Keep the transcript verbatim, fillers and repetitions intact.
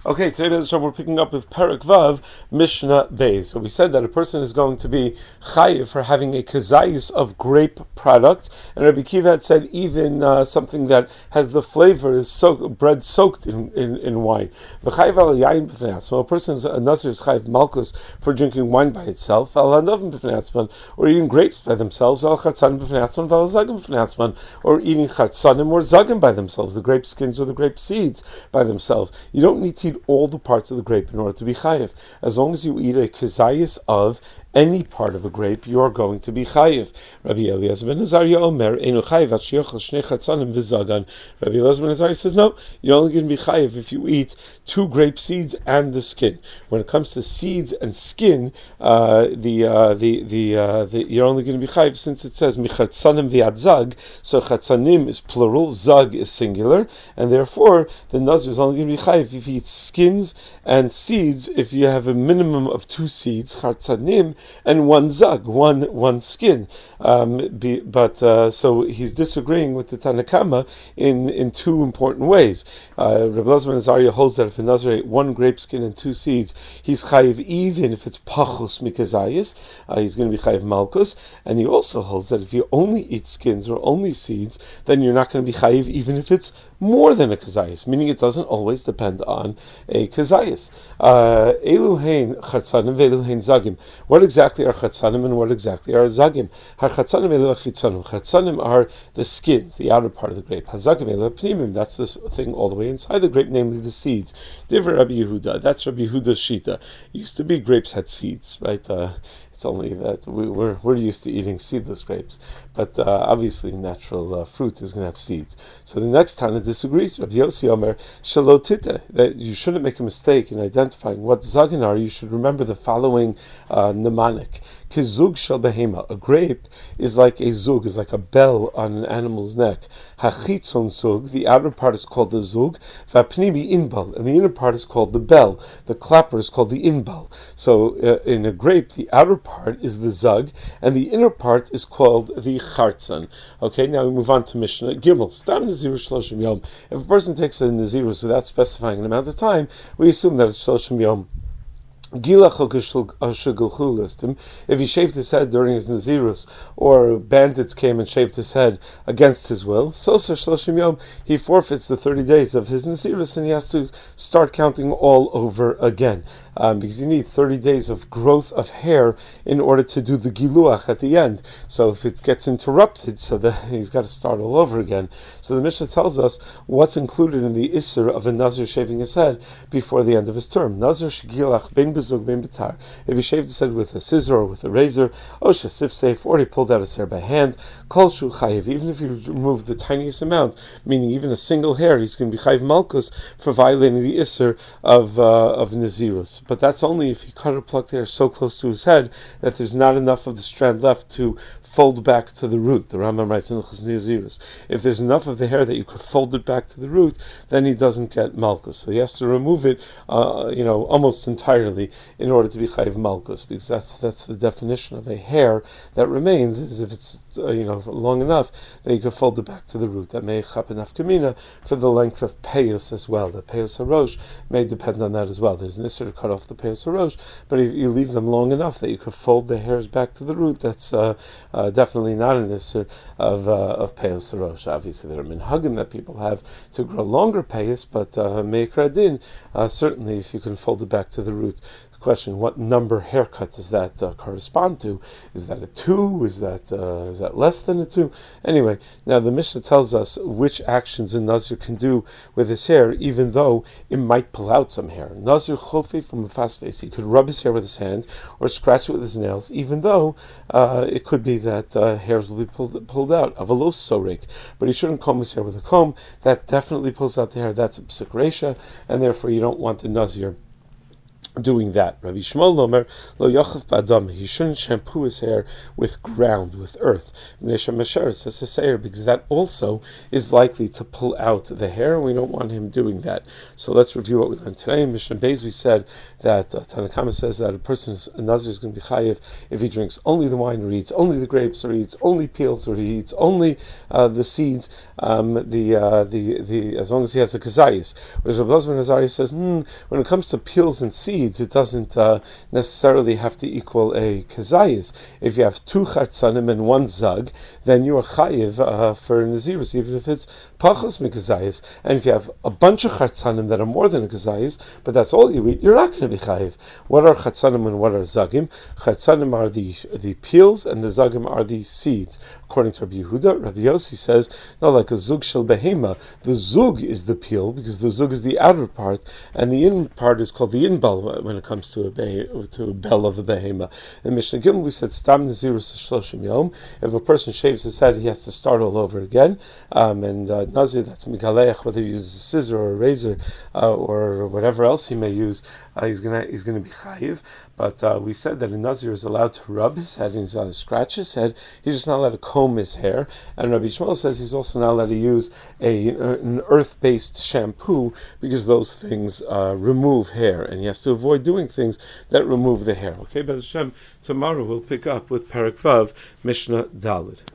Okay, today Bezos we're picking up with Perek Vav, Mishnah Beis. So we said that a person is going to be chayiv for having a kazayis of grape products, and Rabbi Kiva had said even uh, something that has the flavor is soak, bread soaked in, in, in wine. V'chayiv al yayin b'fnei. So a person is a nazir is chayiv malchus for drinking wine by itself, al hanavim b'fnei, or eating grapes by themselves, al chatzanim b'fnei, val zagim b'fnei, or eating chatzanim or zagim by themselves, the grape skins or the grape seeds by themselves. You don't need to eat all the parts of the grape in order to be chayiv. As long as you eat a kazayis of any part of a grape, you are going to be chayiv. Rabbi Eliezer ben Azariah Omer, Einu chayiv at sheyochel shnei chatzanim v'zagan. Rabbi Eliezer ben Azariah says, no, you're only going to be chayiv if you eat two grape seeds and the skin. When it comes to seeds and skin, uh, the, uh, the, the, uh, the, you're only going to be chayiv since it says michatzanim v'ad zag, so chatzanim is plural, zag is singular, and therefore the nazir is only going to be chayiv if he eats skins and seeds, if you have a minimum of two seeds, chatzanim, and one zag, one one skin. Um, be, but uh, so he's disagreeing with the Tanakama in, in two important ways. Uh, Rabbi Eliezer ben Azariah holds that if a Nazir ate one grape skin and two seeds, he's chayiv even if it's pachus mikazayis, uh, he's going to be chayiv malchus. And he also holds that if you only eat skins or only seeds, then you're not going to be chayiv even if it's more than a kazayis, meaning it doesn't always depend on a kazayis. Eluhein chatzanim ve'eluhein zagim. What exactly are chatzanim and what exactly are zagim? Chatzanim elu achitzanim. Chatzanim are the skins, the outer part of the grape. Hazagim elu pnimim. That's the thing all the way inside the grape, namely the seeds. Divrei Rabbi Yehuda. That's Rabbi Yehuda's shita. It used to be grapes had seeds, right? Uh, It's only that we, we're we're used to eating seedless grapes, but uh, obviously natural uh, fruit is going to have seeds. So the next Tana disagrees. Rabbi Yossi Omer shalotita, that you shouldn't make a mistake in identifying what zagin are. You should remember the following uh, mnemonic. Kizug shel behema. A grape is like a zug, is like a bell on an animal's neck. Hachitzon zug, the outer part is called the zug. Vapnimi inbal, and the inner part is called the bell. The clapper is called the inbal. So uh, in a grape, the outer part is the zug, and the inner part is called the chartzan. Okay, now we move on to Mishnah Gimel. Stam Nazirus Shloshim Yom. If a person takes a Nazirus without specifying an amount of time, we assume that it's Shloshim Yom. If he shaved his head during his Nazirus, or bandits came and shaved his head against his will, so Shloshim Yom, he forfeits the thirty days of his Nazirus, and he has to start counting all over again. Um, because you need thirty days of growth of hair in order to do the Giluach at the end. So if it gets interrupted, so that he's got to start all over again. So the Mishnah tells us what's included in the Isser of a Nazir shaving his head before the end of his term. Nazir shegilach ben bezug ben betar. If he shaved his head with a scissor or with a razor, osha sif safe, or he pulled out his hair by hand, kol shu chayiv, even if he removed the tiniest amount, meaning even a single hair, he's going to be chayiv malchus for violating the Isser of, uh, of Nazirus. But that's only if he cut or plucked hair so close to his head that there's not enough of the strand left to fold back to the root. The Rambam writes in Hilchos Nazirus, if there's enough of the hair that you could fold it back to the root, then he doesn't get malchus. So he has to remove it, uh, you know, almost entirely in order to be chayiv malchus, because that's that's the definition of a hair that remains, is if it's uh, you know long enough that you could fold it back to the root. That may chapen afkamina for the length of peyus as well. The peyus harosh may depend on that as well. There's an issur to cut off the peyus harosh, but if you leave them long enough that you could fold the hairs back to the root, that's uh, uh, definitely not an issur of uh, of peyus harosh. Obviously, there are minhagim that people have to grow longer peyus, but uh, meikra din, uh, certainly if you can fold it back to the root. Question: what number haircut does that uh, correspond to? Is that a two? Is that uh, is that less than a two? Anyway, now the Mishnah tells us which actions a Nazir can do with his hair, even though it might pull out some hair. Nazir chofi from a fast face, he could rub his hair with his hand or scratch it with his nails, even though uh, it could be that uh, hairs will be pulled pulled out. Avalos sorik, but he shouldn't comb his hair with a comb. That definitely pulls out the hair. That's a psik resha, and therefore you don't want the Nazir doing that. Rabbi Shmuel Lomer lo yachav ba'adam. He shouldn't shampoo his hair with ground, with earth. Says the Seir, because that also is likely to pull out the hair. We don't want him doing that. So let's review what we learned today. In Mishnah Beis we said that uh, Tanakama says that a person's a nazir is going to be chayiv if he drinks only the wine, or eats only the grapes, or eats only peels, or he eats only uh, the seeds. Um, the uh, the the as long as he has a kazayis. Whereas Rabbi Elazar ben Azariah says, hmm, when it comes to peels and seeds, it doesn't uh, necessarily have to equal a kazayis. If you have two chatzanim and one zag, then you are chayiv uh, for nazirus, even if it's pachos mikazayis. And if you have a bunch of chatzanim that are more than a kazayis, but that's all you eat, you're not going to be chayiv. What are chatzanim and what are zagim? Chatzanim are the the peels, and the zagim are the seeds. According to Rabbi Yehuda, Rabbi Yossi says, no, like a zug shel behema, the zug is the peel, because the zug is the outer part, and the in part is called the inbal when it comes to a be- to a bell of a behema. In Mishnah Gimel we said stam nazirus shloshim yom. If a person shaves his head, he has to start all over again. Um, and uh, nazir, that's megaleach, whether he uses a scissor or a razor uh, or whatever else he may use, uh, he's gonna he's gonna be chayiv. But uh, we said that a nazir is allowed to rub his head and he's allowed to scratch his head. He's just not allowed to comb his hair. And Rabbi Shmuel says he's also not allowed to use a an earth-based shampoo, because those things uh, remove hair, and he has to avoid doing things that remove the hair. Okay, B'ez Hashem, tomorrow we'll pick up with Perek Vav, Mishnah Daled.